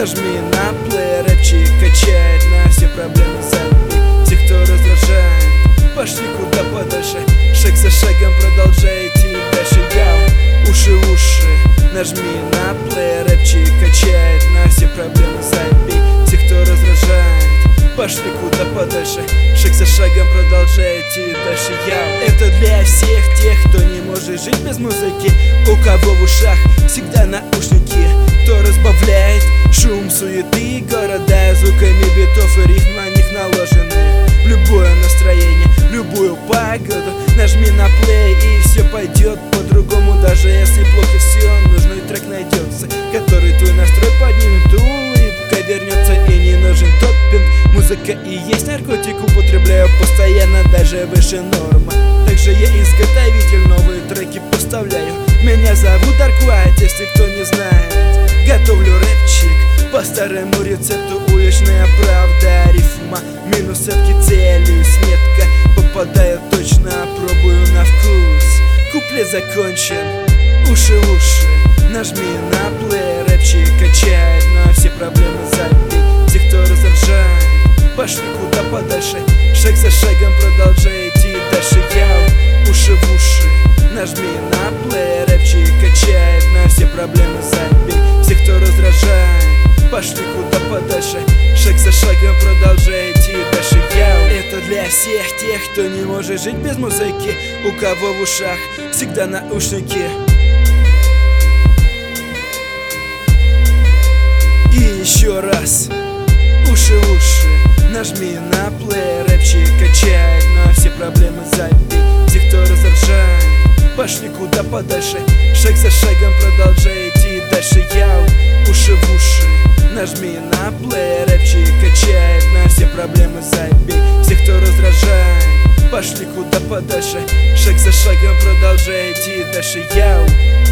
Нажми на плей, рэпчик качает, на все проблемы забей. Те, кто раздражает, пошли куда подальше. Шаг за шагом продолжай идти дальше. Я уши в уши, нажми на плей, рэпчик качает, на все проблемы забей. Те, кто раздражает, пошли куда подальше. Шаг за шагом продолжай идти дальше. Я это для всех тех, кто не может жить без музыки, у кого в ушах всегда наушники, кто разбавляет шум суеты города звуками битов и рифм на них наложены. В любое настроение, в любую погоду нажми на плей, и все пойдет по-другому. Даже если плохо все, нужный трек найдется, который твой настрой поднимет, улыбка вернется, и не нужен топпинг. Музыка и есть наркотик, употребляю постоянно, даже выше нормы. Также я изготовитель, новые треки поставляю. Меня зовут Dark White, если кто не знает. Готовлю рэпчик по старому рецепту, уличная правда, рифма, минусовки, целюсь метко, попадаю точно, пробую на вкус. Куплет закончен, уши в уши, нажми на плей, рэпчик качает, на все проблемы забей. Те, кто раздражает, пошли куда подальше. Шаг за шагом продолжай идти дальше. Я уши в уши, нажми на плей, рэпчик качает, на все проблемы забей. Те, кто раздражает, пошли куда подальше. Шаг за шагом продолжай идти дальше. Я это для всех тех, кто не может жить без музыки, у кого в ушах всегда наушники. И еще раз, уши в уши, нажми на плей, рэпчик качает, на все проблемы забей. Те, кто раздражает, пошли куда подальше. Шаг за шагом продолжай идти дальше. Я уши в уши, нажми на плей, рэпчик качает, на все проблемы забей. Те, кто раздражает, пошли куда подальше. Шаг за шагом продолжай идти дальше. Я